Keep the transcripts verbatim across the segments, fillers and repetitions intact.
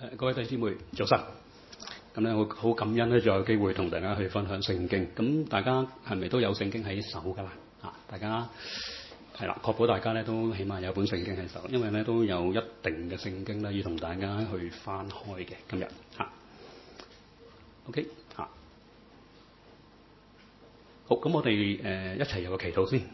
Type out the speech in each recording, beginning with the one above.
誒各位弟兄姊妹，早晨。咁咧，好好感恩咧，仲有機會同大家去分享聖經。咁大家係咪都有聖經喺手㗎啦？啊，大家係啦，確保大家咧都起碼有本聖經喺手，因為咧都有一定嘅聖經咧要同大家去翻開嘅今日嚇。OK 嚇，好，咁我哋誒、呃、一齊有個祈禱先。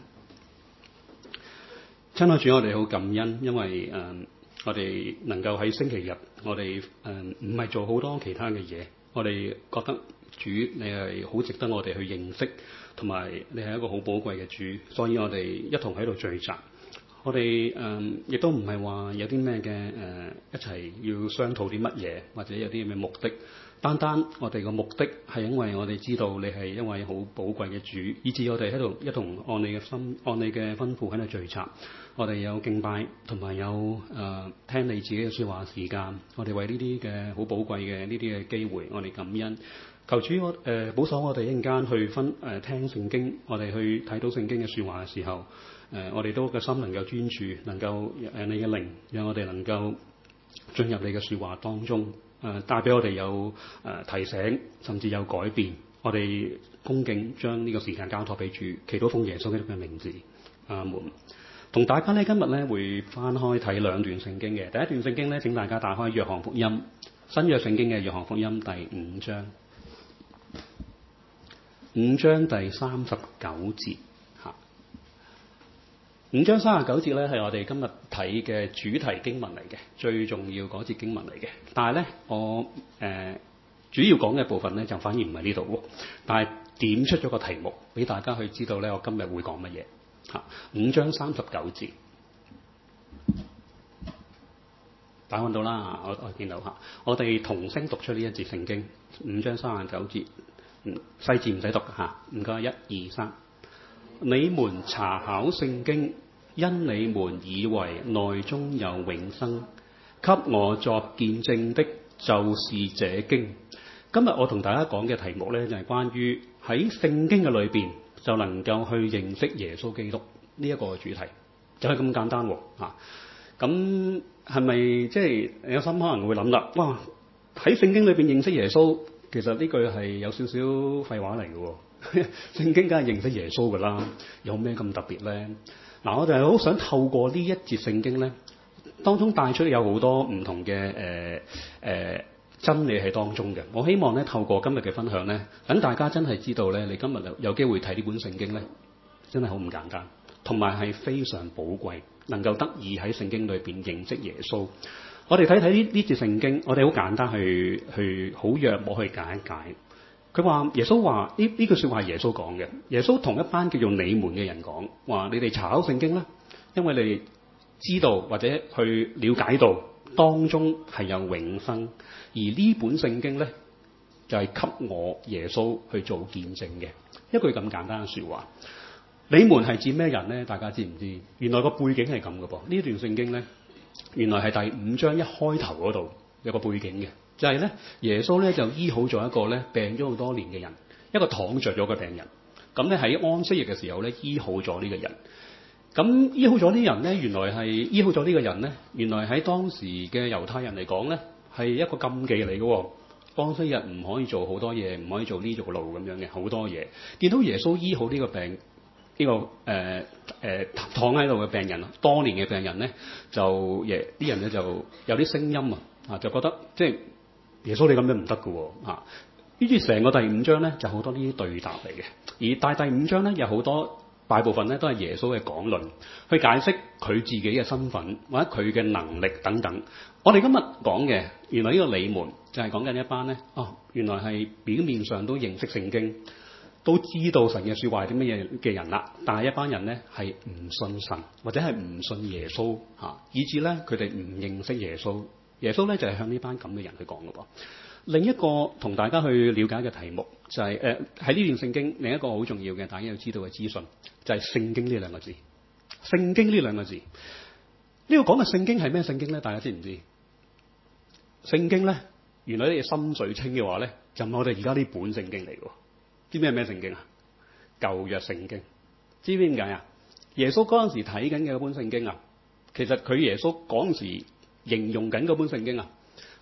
親愛主，我哋好感恩，因為誒。呃我哋能夠喺星期日，我哋誒唔係做好多其他嘅嘢，我哋覺得主你係好值得我哋去認識，同埋你係一個好寶貴嘅主，所以我哋一同喺度聚集。我哋誒亦都唔係話有啲咩嘅誒一齊要商討啲乜嘢，或者有啲咩目的。單單我哋個目的係因為我哋知道你係一位好寶貴嘅主，以致我哋喺度一同按你嘅心、按你嘅吩咐喺度聚集。我哋有敬拜，同埋有誒、呃、聽你自己嘅説話時間。我哋為呢啲嘅好寶貴嘅呢啲嘅機會，我哋感恩。求主我誒、呃、保守我哋一陣間去分誒、呃、聽聖經，我哋去睇到聖經嘅説話嘅時候，誒、呃、我哋都個心能夠專注，能夠誒、呃、你嘅靈，讓我哋能夠進入你嘅説話當中。誒帶俾我哋有誒、呃、提醒，甚至有改變。我哋恭敬將呢個時間交託俾主，祈禱奉耶穌基督嘅名字，阿門。同大家咧今日咧會翻開睇兩段聖經嘅。第一段聖經咧，請大家打開約翰福音，新約聖經嘅約翰福音第五章，五章第三十九節嚇。五章三十九節咧係我哋今日睇嘅主題經文嚟嘅，最重要嗰節經文嚟嘅。但係咧，我誒、呃、主要講嘅部分咧就反而唔係呢度，但係點出咗個題目俾大家去知道咧，我今日會講乜嘢嚇。五章三十九節，打看到啦，我我見到嚇。我哋同聲讀出呢一節聖經，五章三十九節，嗯，細字唔使讀嚇，唔該，一二三。你們查考聖經，因你們以為內中有永生，給我作見證的，就是這經。今日我同大家講嘅題目呢，就係關於喺聖經嘅裏邊就能夠去認識耶穌基督呢一個主題，就係咁簡單喎嚇。咁係咪即係有心可能會諗啦？哇！喺聖經裏邊認識耶穌，其實呢句係有少少廢話嚟嘅喎。聖經梗係認識耶穌㗎啦，有咩咁特別咧？嗱，我哋係好想透過呢一節聖經咧，當中帶出有好多唔同嘅誒誒真理喺當中嘅。我希望咧透過今日嘅分享咧，等大家真係知道咧，你今日有有機會睇呢本聖經咧，真係好唔簡單，同埋係非常寶貴，能夠得以喺聖經裏邊認識耶穌。我哋睇睇呢呢節聖經，我哋好簡單去去好約莫去解一解。佢話耶穌話呢呢句説話係耶穌講嘅。耶穌同一班叫做你們嘅人講話：你哋查考聖經啦，因為你哋知道或者去了解到當中係有永生，而呢本聖經咧就係、是、給我耶穌去做見證嘅一句咁簡單嘅説話。你們係指咩人咧？大家知唔知？原來個背景係咁嘅噃。呢段聖經咧，原來係第五章一開頭嗰度有個背景嘅。就係咧，耶穌咧就醫好咗一個咧病咗好多年嘅人，一個躺着咗嘅病人。咁咧喺安息日嘅時候咧，醫好咗呢個人。咁醫好咗呢人咧，原來係醫好咗呢個人咧，原來喺當時嘅猶太人嚟講咧，係一個禁忌嚟嘅。安息日唔可以做好多嘢，唔可以做呢做路咁樣嘅好多嘢。見到耶穌醫好呢個病，呢、這個誒誒、呃呃、躺喺度嘅病人，多年嘅病人咧，就耶啲人咧就有啲聲音啊，啊就覺得即係。耶穌你咁樣唔得㗎喎嚇，於是成個第五章咧就好多呢啲對答嚟嘅，而大第五章咧有好多大部分咧都係耶穌嘅講論，去解釋佢自己嘅身份或者佢嘅能力等等。我哋今日講嘅原來呢個你們就係講緊一班咧，哦原來係表面上都認識聖經，都知道神嘅説話係啲乜嘢嘅人啦，但係一班人咧係唔信神或者係唔信耶穌嚇，以致咧佢哋唔認識耶穌。耶穌咧就係、是、向呢班咁嘅人去講嘅噃。另一個同大家去了解嘅題目就係誒喺呢段聖經另一個好重要嘅大家要知道嘅資訊就係、是、聖經呢兩個字。聖經呢兩個字呢、這個講嘅聖經係咩聖經咧？大家知唔知？聖經咧原來你心水清嘅話咧，就係我哋而家呢本聖經嚟嘅。知唔知係咩聖經啊？舊約聖經。知唔知點解啊？耶穌嗰陣時睇緊嘅嗰本聖經啊，其實佢耶穌嗰陣時形容緊嗰本聖經啊，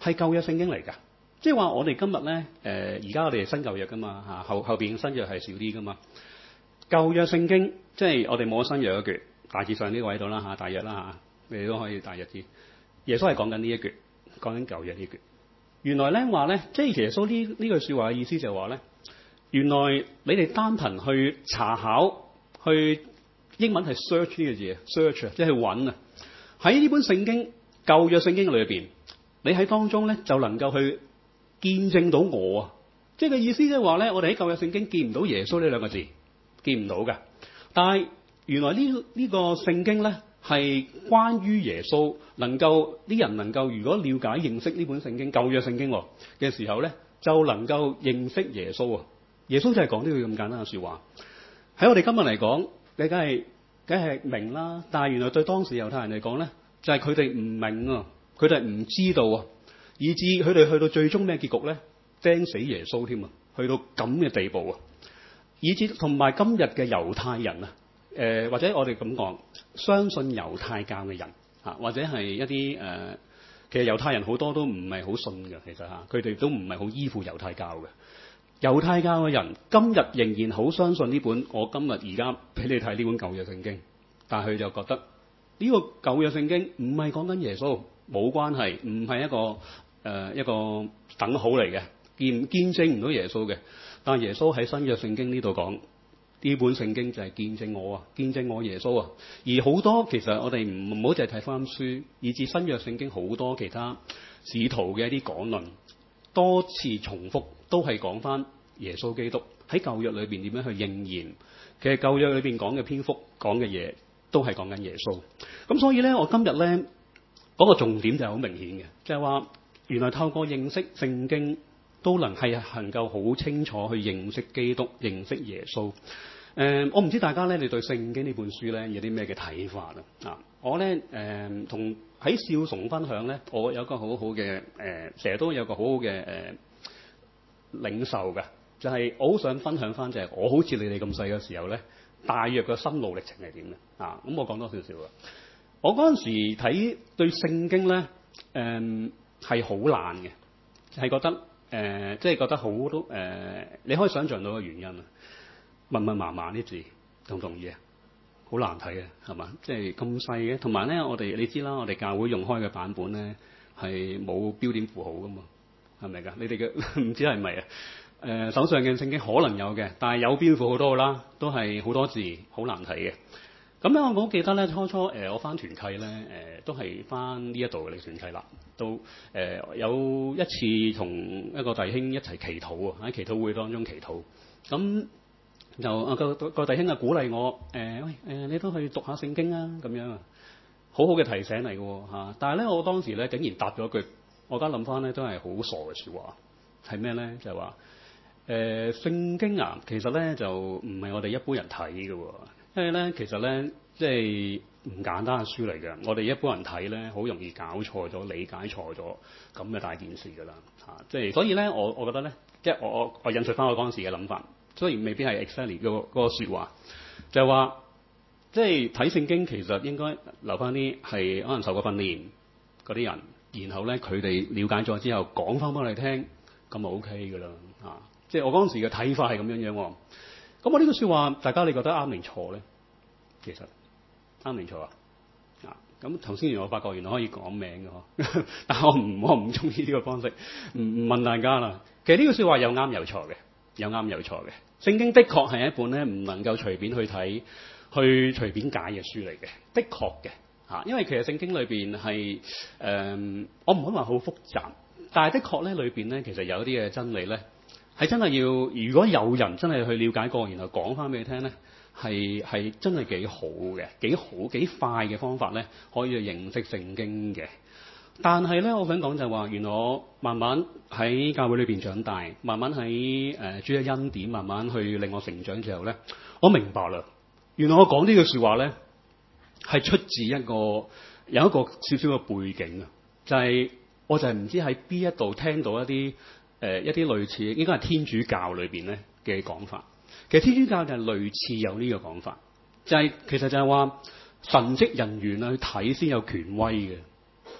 係舊約聖經嚟㗎。即係話我哋今日咧，誒而家我哋係新舊約㗎嘛嚇，後後邊新約係少啲㗎嘛。舊約聖經即係我哋冇咗新約一橛，大致上呢個位度啦嚇，大約啦嚇，你哋都可以大約知。耶穌係講緊呢一橛，講緊舊約呢橛。原來咧話咧，即係耶穌呢呢句説話嘅意思就係話咧，原來你哋單憑去查考，去英文係 search 呢個字 search 即係揾啊。喺呢本聖經舊約聖經裏邊，你喺當中咧就能夠去見證到我啊！即係個意思即係話咧，我哋喺舊約聖經見唔到耶穌呢兩個字，見唔到嘅。但係原來呢呢個聖經咧係關於耶穌，能夠啲人能夠如果了解認識呢本聖經舊約聖經嘅時候咧，就能夠認識耶穌啊！耶穌就係講呢句咁簡單嘅説話。喺我哋今日嚟講，你梗係梗係明啦。但係原來對當時猶太人嚟講咧，就係佢哋唔明啊，佢哋唔知道啊。以至佢哋去到最終咩結局咧？釘死耶穌添啊！去到咁嘅地步啊！以至同埋今日嘅猶太人啊，誒、呃、或者我哋咁講，相信猶太教嘅人啊，或者係一啲誒、呃，其實猶太人好多都唔係好信嘅，其實嚇，佢哋都唔係好依附猶太教嘅。猶太教嘅人今日仍然好相信呢本我今日而家俾你睇呢本舊約聖經，但係佢就覺得呢個舊約聖經唔係講緊耶穌，冇關係，唔係一個。誒、呃、一個等號嚟嘅，見見證唔到耶穌嘅。但係耶穌喺新約聖經呢度講，呢本聖經就係見證我啊，見證我耶穌啊。而好多其實我哋唔唔好淨係睇福音書，以至新約聖經好多其他使徒嘅一啲講論，多次重複都係講翻耶穌基督喺舊約裏邊點樣去應驗。其實舊約裏邊講嘅篇幅講嘅嘢都係講緊耶穌。咁所以咧，我今日咧嗰個重點就係好明顯嘅，就係話。原來透過認識聖經，都能係能夠好清楚去認識基督、認識耶穌。誒、呃，我唔知大家咧，你對聖經呢本書咧有啲咩嘅睇法啊？啊，我咧誒同喺少崇分享咧，我有個好好嘅誒，成日都有個好好嘅誒領受嘅，就係、是、我好想分享翻，就係我好似你哋咁細嘅時候咧，大約嘅心路歷程係點嘅啊？咁我講多少少啊？我嗰陣時睇對聖經咧，誒、呃。係好難嘅，係覺得誒，即、呃、係、就是、覺得好多誒，你可以想像到嘅原因啊，密密麻麻啲字，同唔同意啊？好難睇嘅，係嘛？即係咁細嘅，同埋咧，我哋你知啦，我哋教會用開嘅版本咧係冇標點符號噶嘛，係咪㗎？你哋嘅唔知係咪啊？誒、呃，手上嘅聖經可能有嘅，但係有標點符號都好啦，都係好多字，好難睇嘅。咁咧，我好記得咧，初初誒、呃、我翻團契咧，誒、呃、都係翻呢一度嘅團契啦。到誒、呃、有一次同一個弟兄一齊祈禱啊，喺祈禱會當中祈禱。咁就啊個個弟兄啊鼓勵我誒，喂、呃、誒你都去讀下聖經啊，咁樣啊，好好嘅提醒嚟嘅嚇。但係咧，我當時咧竟然答咗句，我而家諗翻咧都係好傻嘅説話，係咩咧？就係話誒聖經啊，其實咧就唔係我哋一般人睇嘅喎。因為咧，其實咧，即係唔簡單嘅書嚟嘅。我哋一般人睇咧，好容易搞錯咗、理解錯咗，咁嘅大件事㗎啦嚇。即係所以咧，我我覺得咧，即係我我我引述翻我嗰陣時嘅諗法，雖然未必係 exactly 嗰個嗰個説話，就係話，即係睇聖經其實應該留翻啲係可能受過訓練嗰啲人，然後咧佢哋了解咗之後講翻俾我哋聽，咁就 OK 㗎啦嚇。即係我嗰陣時嘅睇法係咁樣樣喎。咁我呢句説話，大家你覺得啱定錯咧？其實啱定錯啊？啊，咁頭先原來我發覺原來可以講名嘅呵，但係我唔我唔中意呢個方式，唔唔問大家啦。其實呢句説話有啱有錯嘅，有啱有錯嘅。聖經的確係一本咧唔能夠隨便去睇、去隨便解嘅書嚟嘅，的確嘅嚇。因為其實聖經裏邊係誒，我唔可以話好複雜，但係的確咧裏邊咧其實有啲嘅真理咧。係真係要，如果有人真係去了解過，然後講翻俾你聽咧，係係真係幾好嘅，幾好幾快嘅方法咧，可以去認識聖經嘅。但係咧，我想講就係話，原來我慢慢喺教會裏邊長大，慢慢喺誒主嘅恩典，慢慢去令我成長之後咧，我明白啦。原來我講呢句説話咧，係出自一個有一個少少嘅背景啊，就係、是、我就係唔知喺邊一度聽到一啲。誒、呃、一啲類似應該係天主教裏邊咧嘅講法，其實天主教就係類似有呢個講法，就係、是、其實就係話神職人員啊去睇先有權威嘅，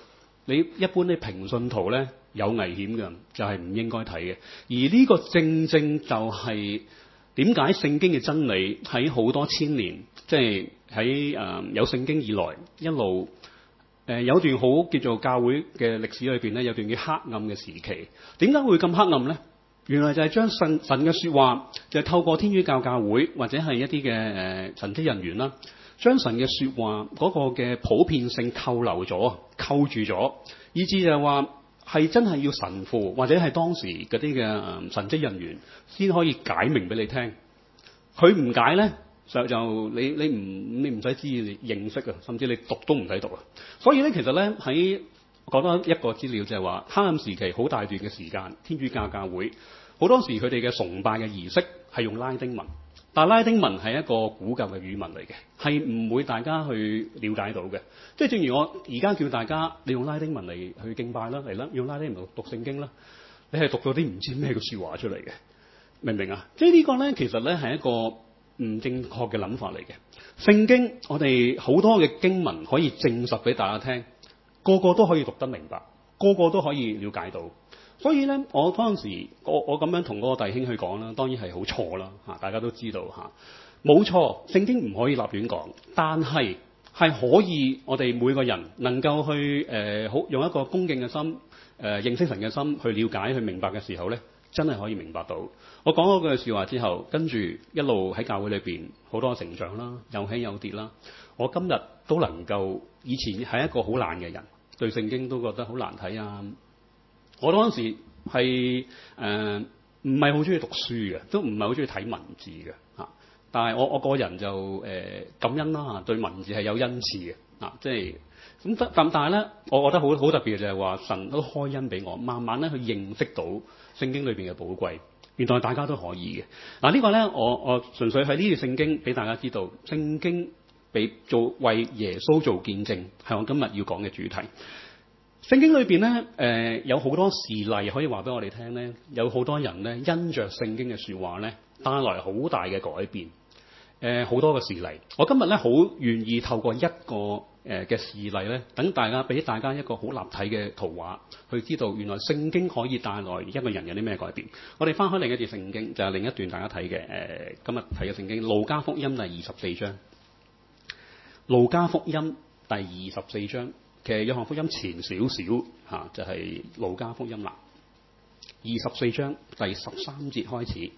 你一般啲平信徒咧有危險嘅，就係、是、唔應該睇嘅。而呢個正正就係點解聖經嘅真理喺好多千年，即係喺誒有聖經以來一路誒、呃、有段好叫做教會嘅歷史裏邊咧，有段叫黑暗嘅時期。點解會咁黑暗咧？原來就係將神神嘅說話，就係透過天主教教會或者係一啲嘅誒神職人員啦，將神嘅說話嗰個嘅普遍性扣留咗、扣住咗，以致就係話係真係要神父或者係當時嗰啲嘅神職人員先可以解明俾你聽。佢唔解咧，就就你你唔你唔使知你認識啊，甚至你讀都唔使讀啊。所以咧，其實咧喺講多一個資料就係話，黑暗時期好大段嘅時間，天主教教會好多時佢哋嘅崇拜嘅儀式係用拉丁文，但拉丁文係一個古舊嘅語文嚟嘅，係唔會大家去了解到嘅。即係正如我而家叫大家你用拉丁文嚟去敬拜啦，嚟啦，用拉丁文讀聖經啦，你係讀咗啲唔知咩嘅説話出嚟嘅，明唔明啊？即係呢個咧，其實咧係一個唔正確嘅諗法嚟嘅。聖經我哋好多嘅經文可以證實俾大家聽。個個都可以讀得明白，個個都可以了解到。所以咧，我嗰陣時，我我咁樣同嗰個弟兄去講啦，當然係好錯啦嚇，大家都知道嚇，冇錯，聖經唔可以立亂講，但係係可以我哋每個人能夠去誒好、呃、用一個恭敬嘅心誒、呃、認識神嘅心去了解去明白嘅時候咧，真係可以明白到。我講嗰句説話之後，跟住一路喺教會裏邊好多成長啦，有起有跌啦。我今日都能夠，以前係一個好懶嘅人。對聖經都覺得好難睇啊！我嗰陣時係誒唔係好中意讀書嘅，都唔係好中意睇文字嘅嚇。但係我我個人就誒、呃、感恩啦嚇，對文字係有恩賜嘅啊，即係咁。但但係咧，我覺得好好特別嘅就係話神都開恩俾我，慢慢咧去認識到聖經裏邊嘅寶貴。原來大家都可以嘅嗱，啊這個、呢個咧我我純粹喺呢段聖經俾大家知道聖經。俾做為耶穌做見證，係我今日要講嘅主題。聖經裏邊咧，誒、呃、有好多事例可以話俾我哋聽咧，有好多人咧因着聖經嘅説話咧，帶來好大嘅改變。誒、呃、好多個事例，我今日咧好願意透過一個誒嘅事例咧，等大家俾大家一個好立體嘅圖畫，去知道原來聖經可以帶來一個人有啲咩改變。我哋翻開另一節聖經，就係、是、另一段大家睇嘅誒，今日睇嘅聖經《路加福音》第二十四章。路加福音第二十四章，其實約翰福音前少少嚇，就係、是、路加福音啦。二十四章第十三節開始，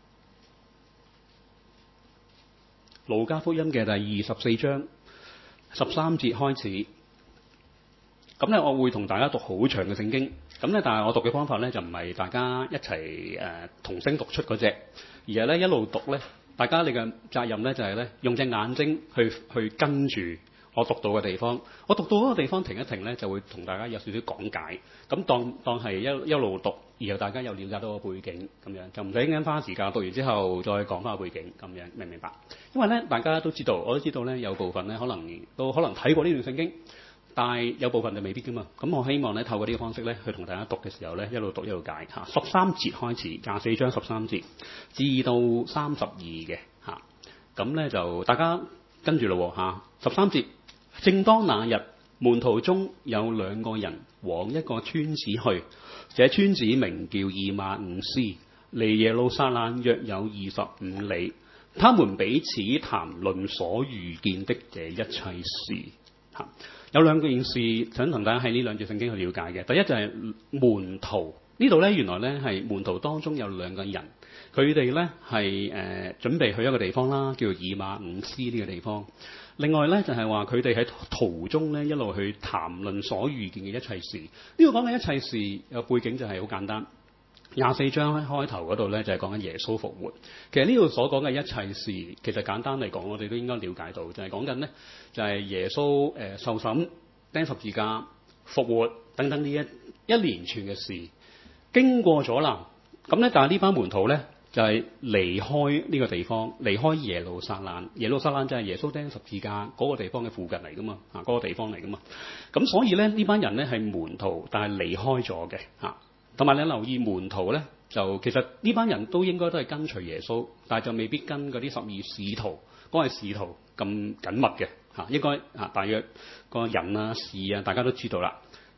路加福音嘅第二十四章十三節開始。咁咧，我會同大家讀好長嘅聖經。咁咧，但係我讀嘅方法咧，就唔係大家一齊誒、呃、同聲讀出嗰隻，而係咧一路讀咧。大家你嘅責任咧就係咧用隻眼睛去去跟住我讀到嘅地方，我讀到嗰個地方停一停咧，就會同大家有少少講解。咁當當係一一路讀，然後大家又了解到個背景咁樣，就唔使啱花時間讀完之後再講翻個背景咁樣，明唔明白？因為咧大家都知道，我都知道咧有部分咧可能都可能睇過呢段聖經，但係有部分就未必噶嘛。咁我希望咧透過呢個方式咧去同大家讀嘅時候咧一路讀一路解嚇。十三節開始，廿四章十三節至到三十二嘅嚇。咁咧就大家跟住咯嚇。十三節，正當那日，門徒中有兩個人往一個村子去，這村子名叫以馬忤斯，離耶路撒冷約有二十五里。他們彼此談論所遇見的這一切事嚇。有兩件事想同大家喺呢兩節聖經去了解嘅。第一就係門徒呢度咧，原來咧係門徒當中有兩個人，佢哋咧係誒準備去一個地方啦，叫做以馬忤斯呢個地方。另外咧就係話佢哋喺途中咧一路去談論所遇見嘅一切事。呢個講嘅一切事嘅背景就係好簡單。廿四章喺開頭嗰度咧就係講緊耶穌復活。其實呢度所講嘅一切事，其實簡單嚟講，我哋都應該了解到，就係講緊咧就係耶穌誒受審、釘十字架、復活等等呢一一連串嘅事經過咗啦。咁咧，但係呢班門徒咧就係離開呢個地方，離開耶路撒冷。耶路撒冷就係耶穌釘十字架嗰個地方嘅附近嚟噶嘛，啊嗰個地方嚟噶嘛。咁所以咧呢班人咧係門徒，但係離開咗嘅嚇。同埋你留意門徒咧，就其實呢班人都應該都係跟隨耶穌，但係就未必跟嗰啲十二使徒嗰個使徒咁緊密嘅嚇。應該嚇大約個人啊事啊，大家都知道啦。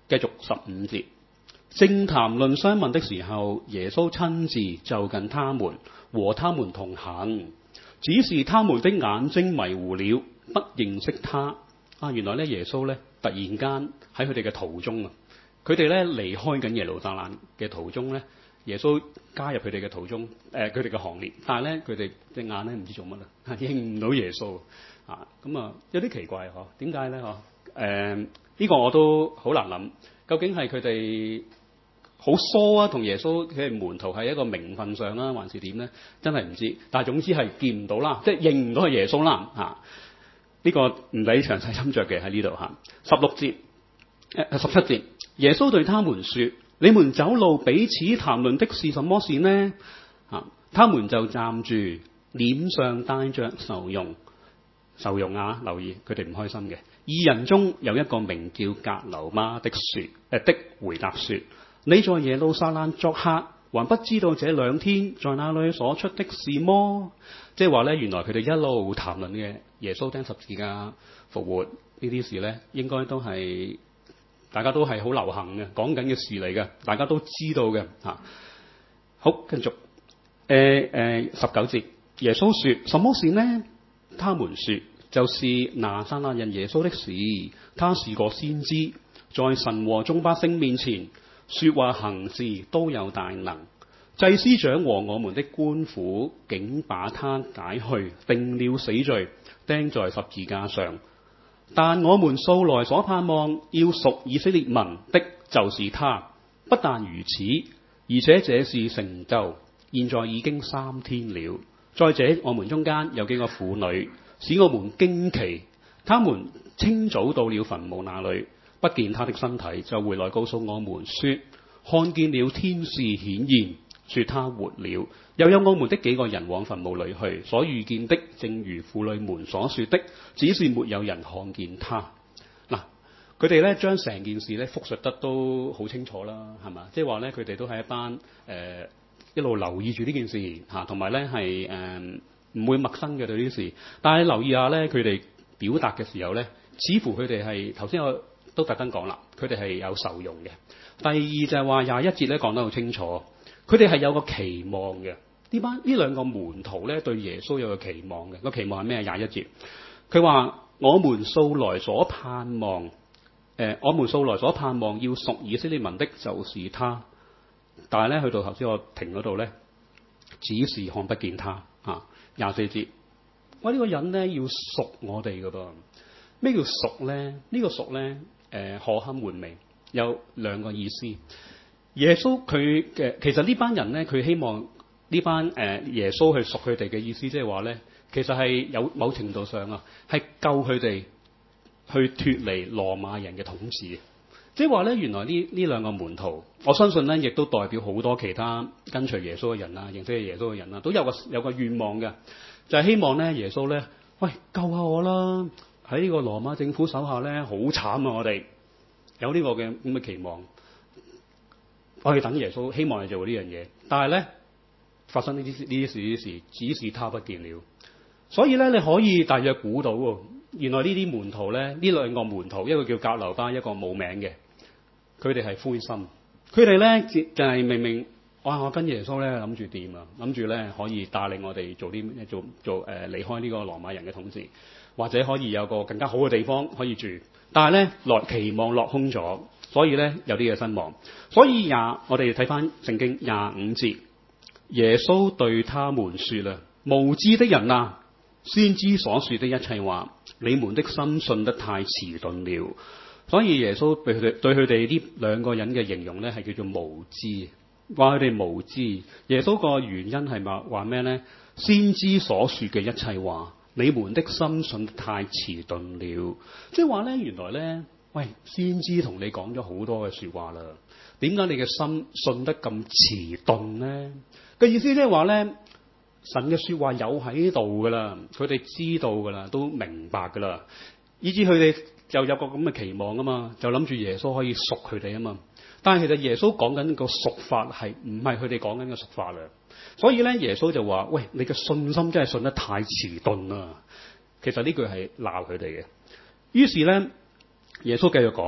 繼續十五節，正談論相問的時候，耶穌親自就近他們，和他們同行，只是他們的眼睛迷糊了，不認識他。啊，原來咧耶穌咧突然間喺佢哋嘅途中啊，佢哋咧離開緊耶路撒冷嘅途中咧，耶穌加入佢哋嘅途中，誒佢哋嘅行列，但係咧佢哋隻眼咧唔知做乜啦，認唔到耶穌啊，咁啊有啲奇怪嗬，點解咧嗬？誒、呃、呢、這個我都好難諗，究竟係佢哋好疏啊，同耶穌佢哋門徒係一個名分上啦，還是點咧？真係唔知，但係總之係見唔到啦，即係認唔到係耶穌啦嚇。呢、這個唔使詳細斟酌嘅喺呢度嚇。十六節誒十七節，耶穌對他們說：你們走路彼此談論的是什麼事呢？啊，他們就站住，臉上帶着愁容。愁容啊，留意佢哋唔開心嘅。二人中有一個名叫格流瑪的說誒、呃、的回答說：你在耶路撒冷作客，還不知道這兩天在那裏所出的事麼？即係話咧，原來佢哋一路談論嘅耶穌釘十字架復活呢啲事咧，應該都係大家都係好流行嘅，講緊嘅事嚟嘅，大家都知道嘅嚇。好，繼續誒誒十九節，耶穌說：什麼事呢？他們說：就是拿撒勒人耶穌的事。他是個先知，在神和眾百姓面前說話行事都有大能。祭司長和我們的官府竟把他解去，定了死罪，釘在十字架上。但我們素來所盼望要屬以色列民的，就是他。不但如此，而且這事成就，現在已經三天了。再者，我們中間有幾個婦女，使我們驚奇。他們清早到了墳墓那裏，不見他的身體，就回來告訴我們說，看見了天使顯現，說他活了。又有我們的幾個人往墳墓裏去，所遇見的正如婦女們所說的，只是沒有人看見他。嗱，佢哋咧將成件事咧複述得都好清楚啦，係嘛？即係話咧，佢哋都係一班誒、呃、一路留意住呢件事嚇，同埋咧係誒唔會陌生嘅對呢啲事。但係留意下咧，佢哋表達嘅時候咧，似乎佢哋係頭先我都特登講啦，佢哋係有受用嘅。第二就係話廿一節咧講得好清楚。佢哋係有個期望嘅，呢班呢兩個門徒咧對耶穌有個期望嘅，個期望係咩？廿一節，佢話我們素來所盼望，誒、呃，我們素來所盼望要屬以色列民的，就是他。但係咧去到頭先我停嗰度咧，只是看不見他啊。廿四節，我呢個人咧要屬我哋噶噃，咩叫屬咧？呢、這個屬咧，誒、呃，可堪玩味，有兩個意思。耶穌佢嘅其實呢班人咧，佢希望呢班誒、呃、耶穌去屬佢哋嘅意思，即係話咧，其實係有某程度上啊，係救佢哋去脫離羅馬人嘅統治。即係話咧，原來呢呢兩個門徒，我相信咧，亦都代表好多其他跟隨耶穌嘅人啊，認識耶穌嘅人啊，都有個有個願望嘅，就係、是、希望咧耶穌咧，喂，救下我啦！喺呢個羅馬政府手下咧，好慘啊！我哋有呢個嘅咁嘅期望。我哋等耶穌，希望你做呢樣嘢，但係咧發生呢啲呢啲事呢啲事，只是他不見了。所以咧，你可以大約估到，原來呢啲門徒咧，呢兩個門徒，一個叫格流巴，一個冇名嘅，佢哋係灰心。佢哋咧就係、是、明明，哇！我跟耶穌咧諗住掂啊，諗住咧可以帶領我哋做啲做做誒、呃、離開呢個羅馬人嘅統治，或者可以有個更加好嘅地方可以住。但係咧落期望落空咗。所以咧有啲嘢失望，所以廿我哋睇翻聖經廿五節，耶穌對他們說啦：無知的人啊，先知所說的一切話，你們的心信得太遲鈍了。所以耶穌對佢哋對佢哋呢兩個人嘅形容咧係叫做無知，話佢哋無知。耶穌個原因係話話咩咧？先知所說嘅一切話，你們的心信得太遲鈍了。即係話咧，原來咧。喂，先知同你講咗好多嘅說話啦，點解你嘅心信得咁遲鈍咧？嘅意思即係話咧，神嘅說話有喺度噶啦，佢哋知道噶啦，都明白噶啦，以至佢哋就有個咁嘅期望啊嘛，就諗住耶穌可以贖佢哋啊嘛。但係其實耶穌講緊個贖法係唔係佢哋講緊嘅贖法啦，所以咧耶穌就話：喂，你嘅信心真係信得太遲鈍啦。其實呢句係鬧佢哋嘅。於是咧。耶穌繼續講啊，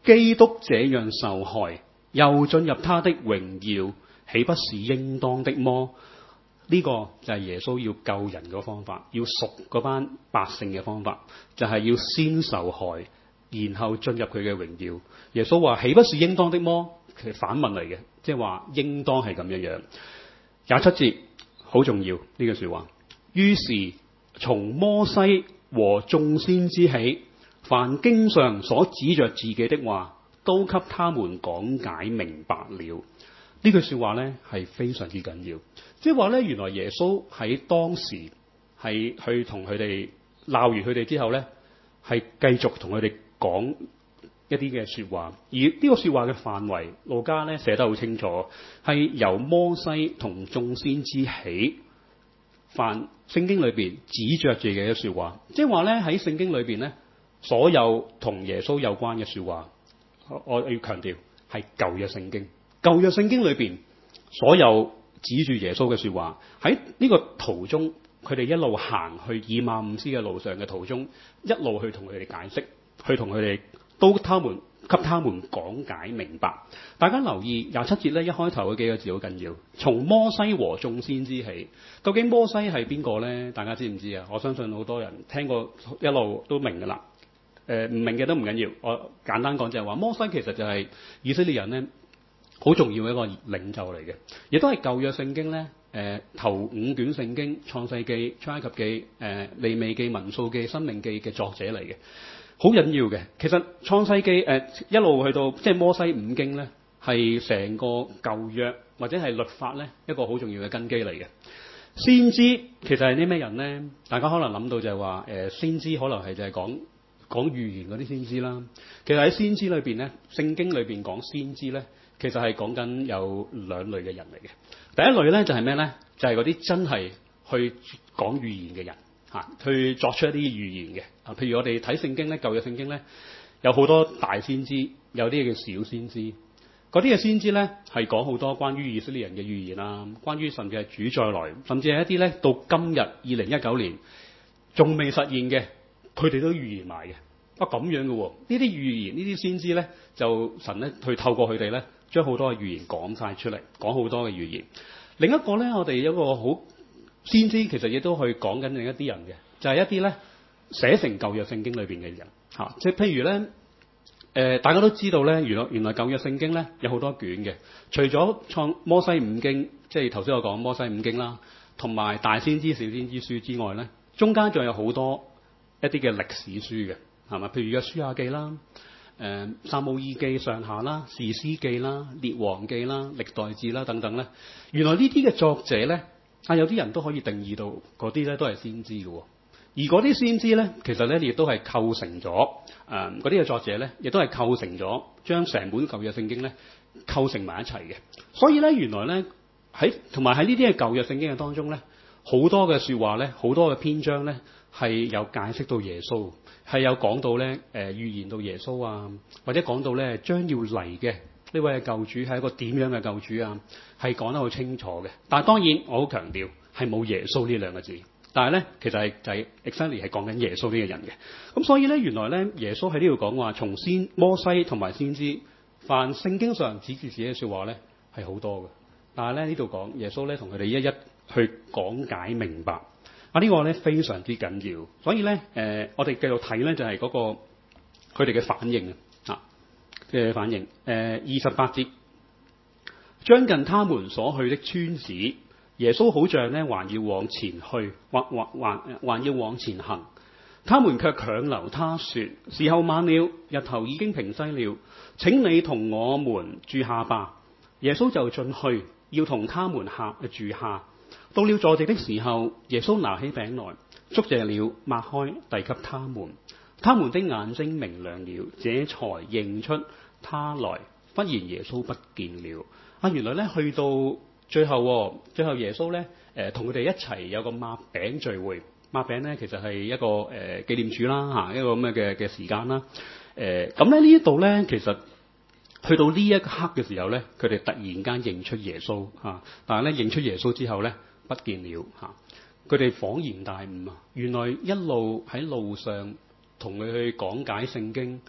基督這樣受害，又進入他的榮耀，豈不是應當的麼？呢、這個就係耶穌要救人嘅方法，要贖嗰班百姓嘅方法，就係、是、要先受害，然後進入佢嘅榮耀。耶穌話：豈不是應當的麼？其實反問嚟嘅，即係話應當係咁樣樣。廿七節好重要呢句說話。於是從摩西和眾先知起，凡經上所指着自己的話，都給他們講解明白了。呢句說話咧係非常之緊要，即係話咧，原來耶穌喺當時係去同佢哋鬧完佢哋之後咧，係繼續同佢哋講一啲嘅說話，而呢個說話嘅範圍，路加咧寫得好清楚，係由摩西同眾先知起，凡聖經裏邊指着自己嘅說話，即係話咧喺聖經裏邊咧，所有同耶穌有關嘅說話，我要強調係舊約聖經。舊約聖經裏邊所有指住耶穌嘅說話，喺呢個途中，佢哋一路行去以馬忤斯嘅路上嘅途中，一路去同佢哋解釋，去同佢哋都他們給他們講解明白。大家留意廿七節咧，一開頭嗰幾個字好緊要，從摩西和眾先知起。究竟摩西係邊個咧？大家知唔知啊？我相信好多人聽過一路都明噶啦。誒、呃，唔明嘅都唔緊要，我簡單講就係話，摩西其實就係以色列人咧好重要嘅一個領袖嚟嘅，亦都係舊約聖經咧誒、呃、頭五卷聖經創世記、出埃及記、誒、呃、利未記、民數記、申命記嘅作者嚟嘅，好緊要嘅。其實創世記誒、呃、一路去到即係摩西五經咧，係成個舊約或者係律法咧一個好重要嘅根基嚟嘅。先知其實係啲咩人咧？大家可能諗到就係話誒先知可能係就係講講預言嗰啲先知啦。其實喺先知裏邊咧，聖經裏邊講先知咧，其實係講緊有兩類嘅人嚟嘅。第一類咧就係咩咧？就係嗰啲真係去講預言嘅人嚇，去作出一啲預言嘅。啊，譬如我哋睇聖經咧，舊約聖經咧有好多大先知，有啲叫小先知。嗰啲嘅先知咧係講好多關於以色列人嘅預言啊，關於甚至係主再來，甚至係一啲咧到今日二零一九年仲未實現嘅，佢哋都預言埋嘅。啊咁樣嘅喎，呢啲預言呢啲先知咧，就神咧去透過佢哋咧，將好多嘅預言講晒出嚟，講好多嘅預言。另一個咧，我哋有一個好先知，其實亦都去講緊另一啲人嘅，就係、是、一啲咧寫成舊約聖經裏邊嘅人嚇、啊，即係譬如咧。誒、呃，大家都知道咧，原來原來舊約聖經咧有好多卷嘅，除咗創摩西五經，即係頭先我講摩西五經啦，同埋大先知、小先知書之外咧，中間仲有好多一啲嘅歷史書嘅，係嘛？譬如約書亞記啦、誒、呃、撒母耳記上下啦、士師記啦、列王記啦、歷代志啦等等咧，原來呢啲嘅作者咧，啊有啲人都可以定義到嗰啲咧都係先知嘅喎。而嗰啲先知咧，其實咧亦都係構成咗誒嗰啲嘅作者咧，亦都係構成咗將成本舊約聖經咧構成埋一齊嘅。所以咧，原來咧喺同埋喺呢啲嘅舊約聖經嘅當中咧，好多嘅説話咧，好多嘅篇章咧係有解釋到耶穌，係有講到咧誒、呃、預言到耶穌啊，或者講到咧將要嚟嘅呢位嘅救主係一個點樣嘅救主啊，係講得好清楚嘅。但係當然我好強調係冇耶穌呢兩個字。但係咧，其實係就係 exactly 係講緊耶穌呢個人嘅。咁所以咧，原來咧，耶穌喺呢度講話，從先摩西同埋先知，凡聖經上指住自己嘅説話咧，係好多嘅。但係咧呢度講耶穌咧，同佢哋一一去講解明白。啊，這個、呢個咧非常之緊要。所以咧，誒、呃，我哋繼續睇咧，就係、是、嗰、那個佢哋嘅反應啊嘅反應。誒、呃，二十八節，將近他們所去的村子。耶穌好像咧，還要往前去，或或還還要往前行。他們卻強留他說：時候晚了，日頭已經平西了，請你同我們住下吧。耶穌就進去，要同他們下住下。到了坐席的時候，耶穌拿起餅來，祝謝了，擘開，遞給他們。他們的眼睛明亮了，這才認出他來。忽然耶穌不見了。啊，原來咧去到。最後、哦，最後耶穌咧，誒同佢哋一齊有個擘餅聚會。擘餅咧，其實係一個誒、呃、紀念主啦，嚇一個咁嘅嘅嘅時間啦。誒咁咧呢一度咧，其實去到呢一刻嘅時候咧，佢哋突然間認出耶穌嚇、啊，但係咧認出耶穌之後咧，不見了嚇。佢哋恍然大悟啊！原來一路喺路上同佢去講解聖經，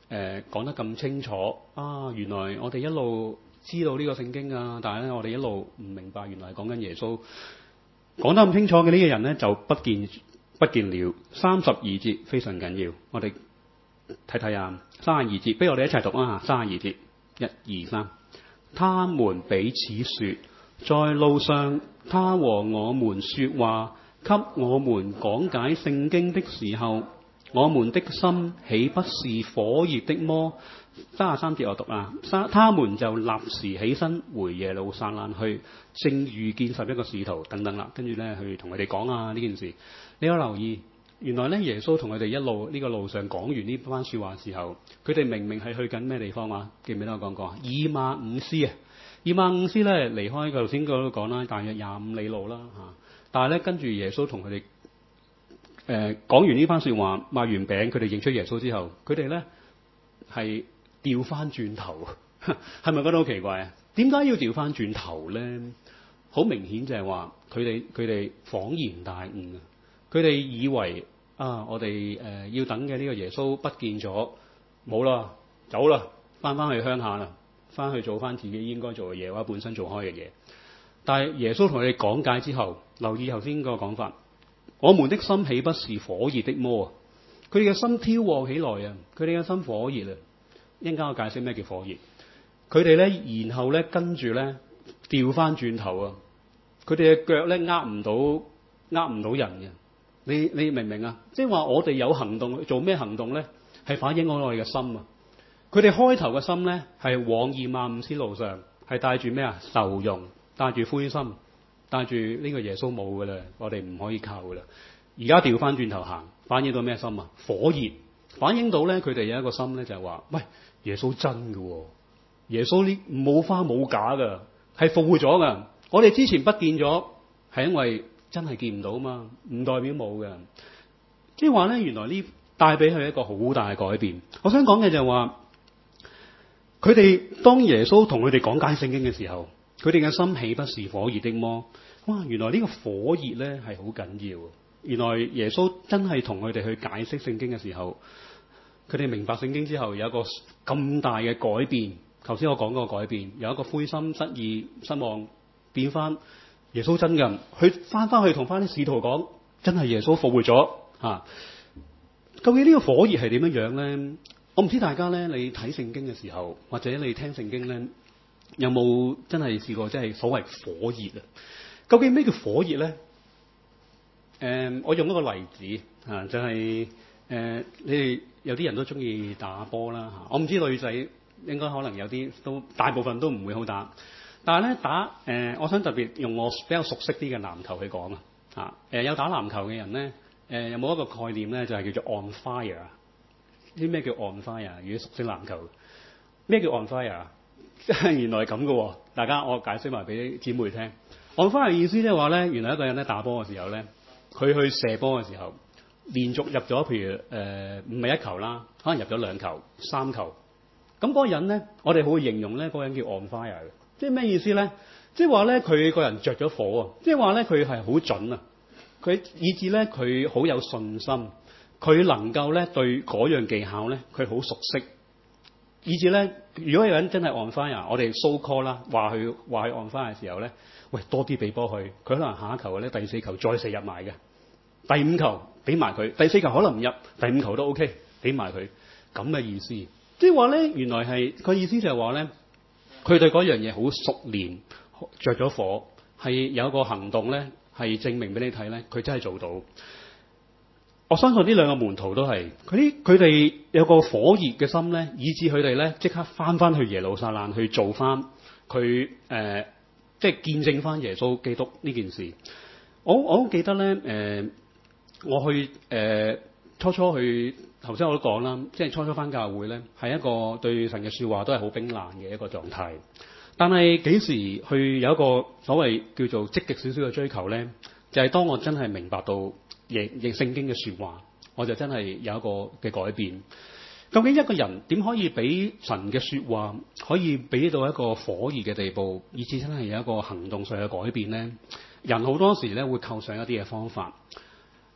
誒講得咁清楚啊！原來我哋一路知道呢個聖經啊，但係咧我哋一路唔明白，原來係講緊耶穌。講得咁清楚嘅呢個人咧，就不見不見了。三十二節非常緊要，我哋睇睇啊。三十二節，不如我哋一齊讀啊！三十二節，一二三。他們彼此說，在路上，他和我們說話，給我們講解聖經的時候，我們的心豈不是火熱的麼？三十三節我讀啊，他們就立時起身回耶路撒冷去，正遇見十一個使徒等等啦，跟住咧去同佢哋講啊呢件事。你有留意，原來咧耶穌同佢哋一路呢個路上講完呢番說話嘅時候，佢哋明明係去緊咩地方啊？記唔記得我講過？以馬忤斯啊，以馬忤斯咧離開頭先嗰度講啦，大約廿五里路啦吓。但係咧跟住耶穌同佢哋誒講完呢番說話，擘完餅，佢哋認出耶穌之後，佢哋咧係調翻轉頭，係咪覺得好奇怪啊？點解要調翻轉頭咧？好明顯就係話佢哋佢哋恍然大悟啊！佢哋以為啊，我哋誒、呃、要等嘅呢個耶穌不見咗，冇啦，走啦，翻翻去鄉下啦，翻去做翻自己應該做嘅嘢，或者本身做開嘅嘢。但係耶穌同佢哋講解之後，留意頭先個講法，我們的心豈不是火熱的麼啊？佢哋嘅心挑旺起來啊！佢哋嘅心火熱啊！一陣間我解釋咩叫火熱。佢哋咧，然後咧跟住咧調翻轉頭啊！佢哋嘅腳咧呃唔到，呃唔到人嘅。你你明唔明啊？即係話我哋有行動，做咩行動咧？係反映我哋嘅心啊！佢哋開頭嘅心咧係往以馬忤斯路上，係帶住咩啊？愁容，帶住灰心，帶住呢個耶穌冇噶啦，我哋唔可以靠噶啦。而家調翻轉頭行，反映到咩心啊？火熱，反映到咧佢哋有一個心咧就係話，喂，耶穌真嘅，耶穌呢冇花冇假噶，係復活咗噶。我哋之前不見咗，係因為真係見唔到嘛，唔代表冇嘅。即係話咧，原來呢帶俾佢一個好大嘅改變。我想講嘅就係話，佢哋當耶穌同佢哋講解聖經嘅時候，佢哋嘅心豈不是火熱的麼？哇！原來呢個火熱咧係好緊要。原來耶穌真係同佢哋去解釋聖經嘅時候，佢哋明白聖經之後有一個咁大嘅改變。頭先我講嗰個改變，有一個灰心失意失望，變翻耶穌真嘅，佢翻翻去同翻啲使徒講，真係耶穌復活咗啊！究竟呢個火熱係點樣樣咧？我唔知大家咧，你睇聖經嘅時候，或者你聽聖經咧，有冇真係試過即係所謂火熱啊？究竟咩叫火熱咧？誒、呃，我用一個例子啊，就係、是、誒、呃，你哋有啲人都中意打波啦嚇。我唔知女仔應該可能有啲都大部分都唔會好打，但係咧打誒、呃，我想特別用我比較熟悉啲嘅籃球去講啊嚇。誒有打籃球嘅人咧，誒、呃、有冇一個概念咧，就係、是、叫做 on fire。啲咩叫 on fire？如果熟悉籃球，咩叫 on fire？原來係咁嘅喎。大家我解釋埋俾姊妹聽。on fire 嘅意思即係話咧，原來一個人咧打波嘅時候咧，佢去射波嘅時候，連續入咗，譬如誒唔係一球啦，可能入咗兩球、三球。咁嗰個人咧，我哋好會形容咧，嗰個人叫 on fire 嘅。即係咩意思咧？即係話咧，佢個人着咗火啊！即係話咧，佢係好準啊！佢以至咧，佢好有信心，佢能夠咧對嗰樣技巧咧，佢好熟悉。以至咧，如果有人真係 on fire，我哋 so call 啦，話佢話佢 on fire 嘅時候咧，喂，多啲俾波佢，佢可能下一球咧第四球再射入埋嘅，第五球俾埋佢，第四球可能唔入，第五球都 OK，俾埋佢，咁嘅意思。即係話咧，原來係個意思就係話咧，佢對嗰樣嘢好熟練，着咗火，係有一個行動咧，係證明俾你睇咧，佢真係做到。我相信呢兩個門徒都係佢啲，佢哋有個火熱嘅心咧，以致佢哋咧即刻翻翻去耶路撒冷去做翻佢誒，即係見證翻耶穌基督呢件事。我我好記得咧，誒、呃，我去誒、呃、初初去頭先我都講啦，即係初初翻教會咧，係一個對神嘅説話都係好冰冷嘅一個狀態。但係幾時去有一個所謂叫做積極少少嘅追求咧，就係、是、當我真係明白到。亦亦聖經嘅説話，我就真係有一個嘅改變。究竟一個人點可以俾神嘅説話可以俾到一個火熱嘅地步，以至真係有一個行動上嘅改變咧？人好多時咧會構想一啲嘅方法。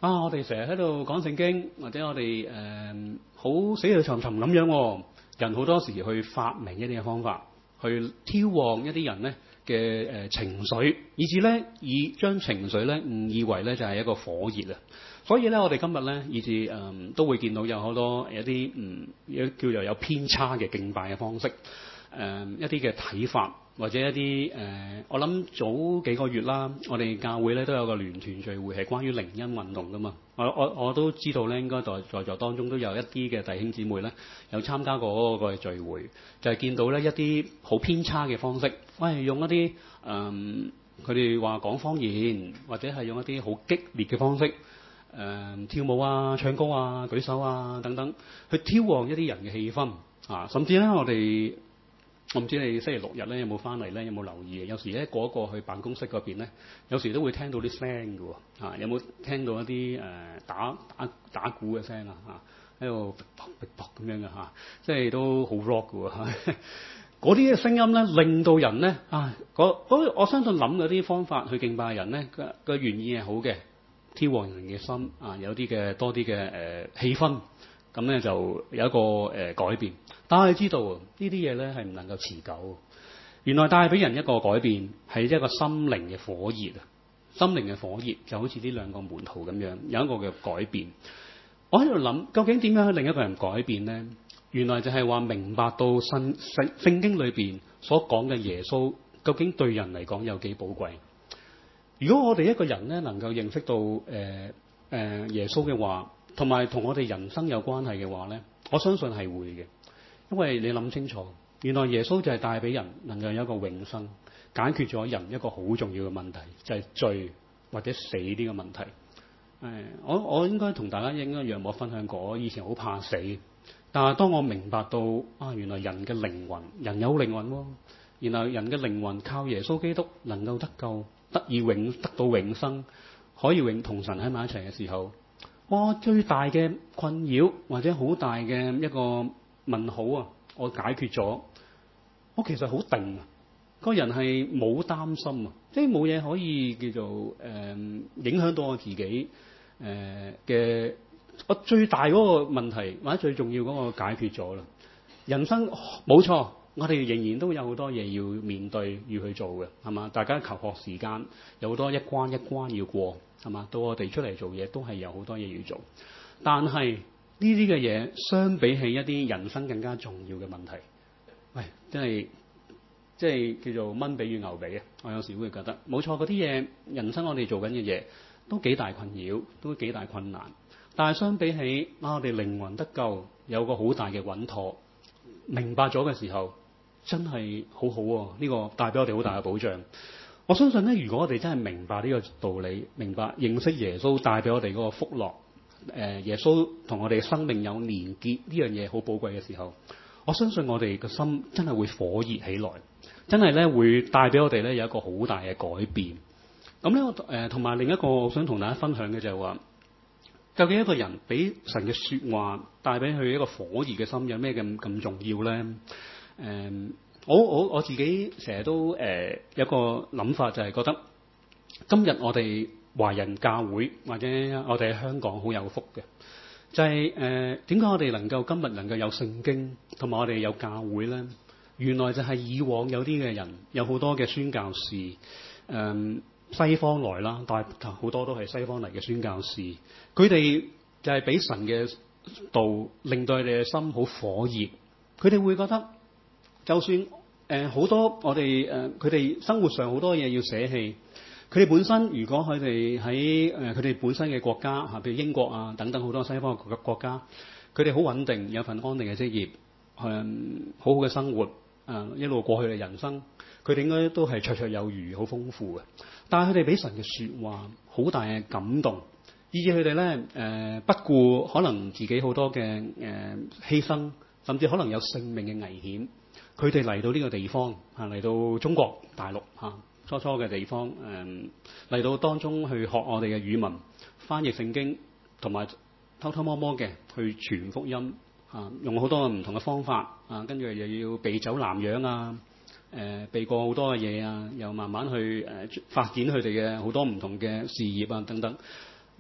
啊，我哋成日喺度講聖經，或者我哋誒好死氣沉沉咁樣、哦。人好多時去發明一啲嘅方法，去挑旺一啲人咧嘅誒情緒，以至咧以將情緒咧誤以為咧就係一個火熱啊。所以咧，我哋今日咧，以至誒、嗯、都會見到有好多一啲嗯叫做有偏差嘅敬拜嘅方式，誒、嗯、一啲嘅睇法，或者一啲誒、呃，我諗早幾個月啦，我哋教會咧都有個聯團聚會係關於靈恩運動噶嘛。我我我都知道咧，應該在在座當中都有一啲嘅弟兄姊妹咧有參加過嗰個聚會，就係、是、見到咧一啲好偏差嘅方式，喂用一啲誒佢哋話講方言，或者係用一啲好激烈嘅方式。誒、呃、跳舞啊、唱歌啊、舉手啊等等，去挑旺一啲人嘅氣氛啊！甚至咧，我哋我唔知你星期六日咧有冇翻嚟咧，有冇留意？有時咧過一過去辦公室嗰邊咧，有時都會聽到啲聲㗎喎啊！有冇聽到一啲誒、呃、打打打鼓嘅聲啊？嚇喺度逼迫逼迫咁樣嘅嚇，即係都好 rock 㗎喎！嗰啲嘅聲音咧，令到人咧啊，嗰我相信諗嗰啲方法去敬拜人咧，個個原意係好嘅。挑旺人嘅心啊，有啲嘅多啲嘅誒氣氛，咁咧就有一個誒、呃、改變。但係知道呢啲嘢咧係唔能夠持久。原來帶俾人一個改變係一個心靈嘅火熱啊！心靈嘅火熱就好似呢兩個門徒咁樣，有一個嘅改變。我喺度諗，究竟點樣去令一個人改變咧？原來就係話明白到聖聖聖經裏邊所講嘅耶穌，究竟對人嚟講有幾寶貴。如果我哋一個人咧能夠認識到誒誒、呃呃、耶穌嘅話，同埋同我哋人生有關係嘅話咧，我相信係會嘅。因為你諗清楚，原來耶穌就係帶俾人能夠有一個永生，解決咗人一個好重要嘅問題，就係、是、罪或者死呢個問題。誒、呃，我我應該同大家應該讓我分享過，我以前好怕死，但係當我明白到啊，原來人嘅靈魂，人有靈魂喎、哦，然後人嘅靈魂靠耶穌基督能夠得救。得以永得到永生，可以永同神喺埋一齊嘅時候，我最大嘅困擾或者好大嘅一個問號啊，我解決咗，我其實好定啊，個人係冇擔心啊，即係冇嘢可以叫做誒、呃、影響到我自己誒嘅、呃，我最大嗰個問題或者最重要嗰個解決咗啦。人生冇錯。我哋仍然都有好多嘢要面對，要去做嘅，係嘛？大家求學時間有好多一關一關要過，係嘛？到我哋出嚟做嘢都係有好多嘢要做。但係呢啲嘅嘢，相比起一啲人生更加重要嘅問題，喂，真係即係叫做蚊比與牛比啊！我有時會覺得冇錯，嗰啲嘢人生我哋做緊嘅嘢都幾大困擾，都幾大困難。但係相比起啊，我哋靈魂得救有個好大嘅穩妥，明白咗嘅時候。真係好好、啊、喎！呢、這個帶俾我哋好大嘅保障。我相信咧，如果我哋真係明白呢個道理，明白認識耶穌帶俾我哋嗰個福樂，誒、呃、耶穌同我哋嘅生命有連結呢樣嘢好寶貴嘅時候，我相信我哋嘅心真係會火熱起來，真係咧會帶俾我哋咧有一個好大嘅改變。咁咧，我誒同埋另一個我想同大家分享嘅就係話，究竟一個人俾神嘅説話帶俾佢一個火熱嘅心有咩咁咁重要咧？誒、嗯，我我我自己成日都誒、呃、有個諗法，就係覺得今日我哋華人教會或者我哋喺香港好有福嘅，就係誒點解我哋能夠今日能夠有聖經同埋我哋有教會咧？原來就係以往有啲嘅人有好多嘅宣教士，誒、嗯、西方來啦，但係好多都係西方嚟嘅宣教士，佢哋就係俾神嘅道令到佢哋嘅心好火熱，佢哋會覺得。就算誒好、呃、多我哋誒佢哋生活上好多嘢要捨棄，佢哋本身如果佢哋喺誒佢哋本身嘅國家嚇，譬如英國啊等等好多西方嘅國家，佢哋好穩定，有份安定嘅職業，誒、嗯、好好嘅生活，誒、呃、一路過去嘅人生，佢哋應該都係綽綽有餘，好豐富嘅。但係佢哋俾神嘅説話好大嘅感動，以至佢哋咧誒不顧可能自己好多嘅誒、呃、犧牲，甚至可能有性命嘅危險。佢哋嚟到呢個地方嚇，嚟到中國大陸嚇初初嘅地方，誒嚟到當中去學我哋嘅語文、翻譯聖經，同埋偷偷摸摸嘅去傳福音嚇，用好多唔同嘅方法啊，跟住又要避走南洋啊，誒避過好多嘅嘢啊，又慢慢去誒發展佢哋嘅好多唔同嘅事業啊等等。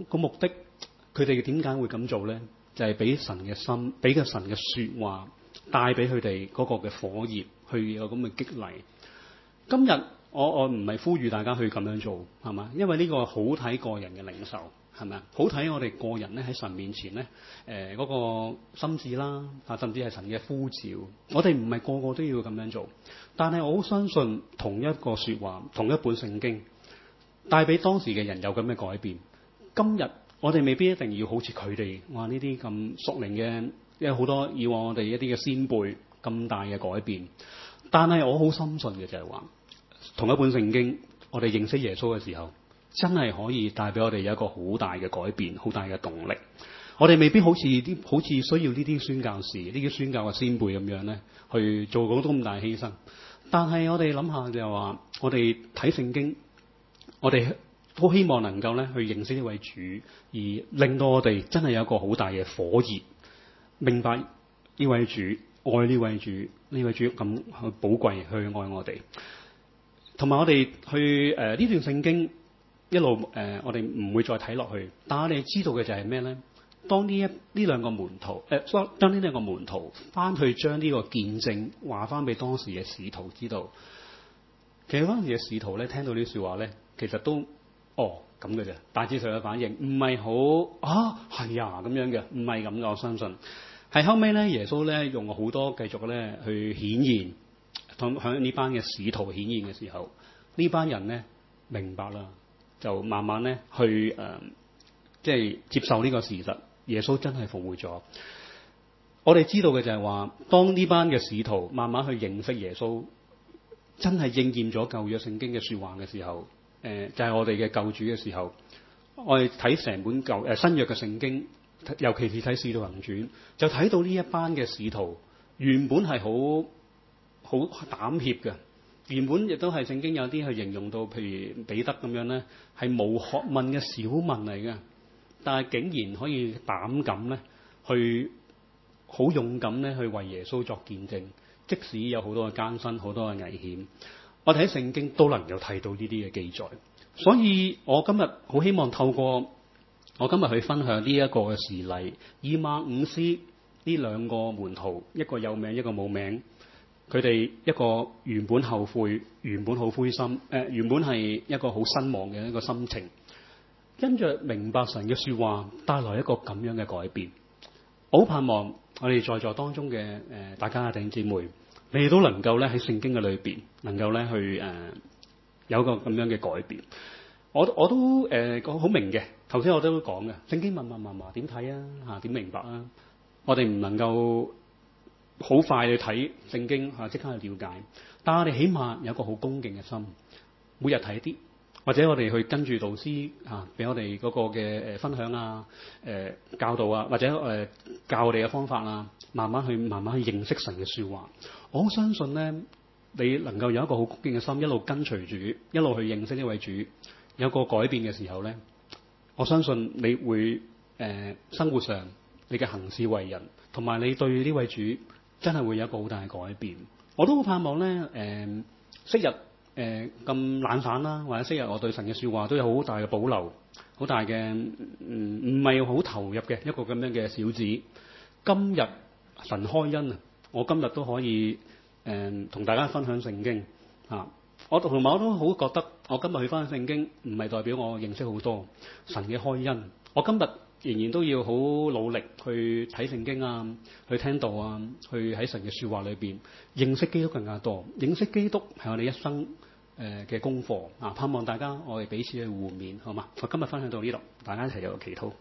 個目的，佢哋點解會咁做咧？就係俾神嘅心，俾個神嘅說話帶俾佢哋嗰個嘅火熱，去有咁嘅激勵。今日我我唔係呼籲大家去咁樣做，係嘛？因為呢個好睇個人嘅領受，係咪啊？好睇我哋個人咧喺神面前咧，誒、呃、嗰、那個心志啦，啊甚至係神嘅呼召，我哋唔係個個都要咁樣做。但係我好相信同一個說話，同一本聖經，帶俾當時嘅人有咁嘅改變。今日我哋未必一定要好似佢哋，哇呢啲咁屬靈嘅，因為好多以往我哋一啲嘅先輩咁大嘅改變。但係我好深信嘅就係話，同一本聖經，我哋認識耶穌嘅時候，真係可以帶俾我哋有一個好大嘅改變，好大嘅動力。我哋未必好似啲好似需要呢啲宣教士、呢啲宣教嘅先輩咁樣咧，去做嗰種咁大犧牲。但係我哋諗下就係話，我哋睇聖經，我哋都希望能夠咧去認識呢位主，而令到我哋真係有一個好大嘅火熱，明白呢位主，愛呢位主，呢位主咁去寶貴去愛我哋。同埋我哋去誒呢、呃、段聖經一路誒、呃，我哋唔會再睇落去。但係我哋知道嘅就係咩咧？當呢一呢兩個門徒誒，當呢兩個門徒翻去將呢個見證話翻俾當時嘅使徒知道，其實當時嘅使徒咧聽到呢啲説話咧，其實都哦咁嘅啫，大致上嘅反應唔係好啊係啊咁樣嘅，唔係咁嘅。我相信係後尾咧，耶穌咧用好多繼續咧去顯現，同響呢班嘅使徒顯現嘅時候，呢班人咧明白啦，就慢慢咧去誒、呃，即係接受呢個事實。耶穌真係復活咗。我哋知道嘅就係話，當呢班嘅使徒慢慢去認識耶穌，真係應驗咗舊約聖經嘅說話嘅時候，誒、呃、就係、是、我哋嘅救主嘅時候，我哋睇成本舊誒、呃、新約嘅聖經，尤其是睇使徒行傳，就睇到呢一班嘅使徒原本係好好膽怯嘅，原本亦都係聖經有啲去形容到，譬如彼得咁樣咧，係無學問嘅小民嚟嘅。但係竟然可以膽敢咧，去好勇敢咧，去為耶穌作見證，即使有好多嘅艱辛、好多嘅危險，我哋喺聖經都能夠睇到呢啲嘅記載。所以我今日好希望透過我今日去分享呢一個嘅事例，以馬忤斯呢兩個門徒，一個有名，一個冇名，佢哋一個原本後悔、原本好灰心，誒、呃、原本係一個好失望嘅一個心情。跟住明白神嘅說話，帶來一個咁樣嘅改變。我好盼望我哋在座當中嘅誒、呃、大家弟兄姊妹，你哋都能夠咧喺聖經嘅裏邊，能夠咧去誒、呃、有一個咁樣嘅改變。我我都誒講好明嘅，頭先我都講嘅，聖經密密麻麻點睇啊嚇？點明白啊？我哋唔能夠好快去睇聖經嚇，即刻去了解。但係我哋起碼有一個好恭敬嘅心，每日睇啲。或者我哋去跟住導師嚇，俾、啊、我哋嗰個嘅誒分享啊、誒、呃、教導啊，或者誒、呃、教我哋嘅方法啊，慢慢去慢慢去認識神嘅説話。我好相信咧，你能夠有一個好恭敬嘅心，一路跟隨主，一路去認識呢位主，有個改變嘅時候咧，我相信你會誒、呃、生活上你嘅行事為人，同埋你對呢位主真係會有一個好大嘅改變。我都好盼望咧誒，昔日。誒咁懶散啦，或者昔日我對神嘅説話都有好大嘅保留，好大嘅唔唔係好投入嘅一個咁樣嘅小子。今日神開恩啊，我今日都可以誒同、呃、大家分享聖經啊！我同埋我都好覺得，我今日去翻聖經唔係代表我認識好多神嘅開恩。我今日仍然都要好努力去睇聖經啊，去聽道啊，去喺神嘅説話裏邊認識基督更加多。認識基督係我哋一生誒嘅功課啊！盼望大家我哋彼此去互勉，好嘛？我今日分享到呢度，大家一齊有個祈禱。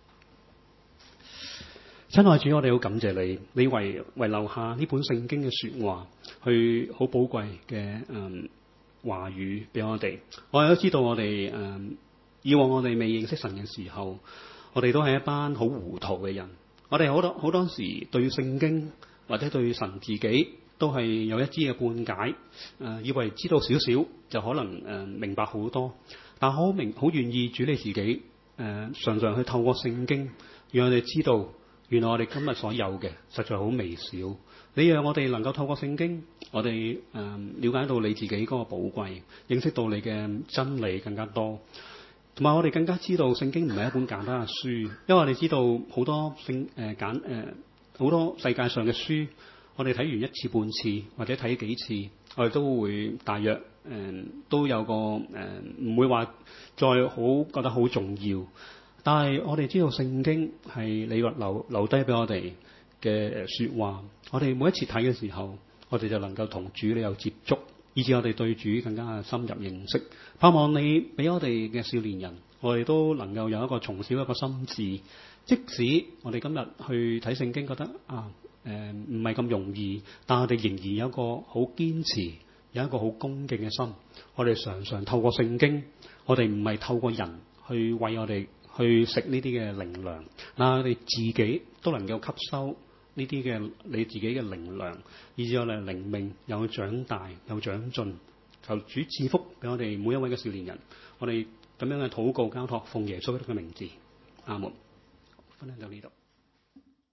親愛主，我哋好感謝你，你為為留下呢本聖經嘅説話，去好寶貴嘅誒話語俾我哋。我哋都知道我哋誒、嗯、以往我哋未認識神嘅時候，我哋都係一班好糊塗嘅人。我哋好多好多時對聖經或者對神自己都係有一知嘅半解，誒、呃、以為知道少少就可能誒、呃、明白好多，但好明好願意主你自己誒、呃、常常去透過聖經，讓我哋知道原來我哋今日所有嘅實在好微小。你讓我哋能夠透過聖經，我哋誒、呃、了解到你自己嗰個寶貴，認識到你嘅真理更加多。 同埋我哋更加知道聖經唔係一本簡單嘅書，因為我哋知道好多聖誒簡誒好多世界上嘅書，我哋睇完一次半次或者睇幾次，我哋都會大約誒、呃、都有個誒唔、呃、會話再好覺得好重要。但係我哋知道聖經係你留留低俾我哋嘅説話，我哋每一次睇嘅時候，我哋就能夠同主你有接觸，以至我哋對主更加深入認識。盼望你俾我哋嘅少年人，我哋都能夠有一個從小一個心智，即使我哋今日去睇聖經覺得啊誒唔係咁容易，但我哋仍然有一個好堅持，有一個好恭敬嘅心。我哋常常透過聖經，我哋唔係透過人去為我哋去食呢啲嘅靈糧，嗱我哋自己都能夠吸收呢啲嘅你自己嘅靈糧，以至我哋靈命有長大有長進。求主賜福俾我哋每一位嘅少年人，我哋咁樣嘅禱告交託奉耶穌基督嘅名字，阿門。分享到呢度。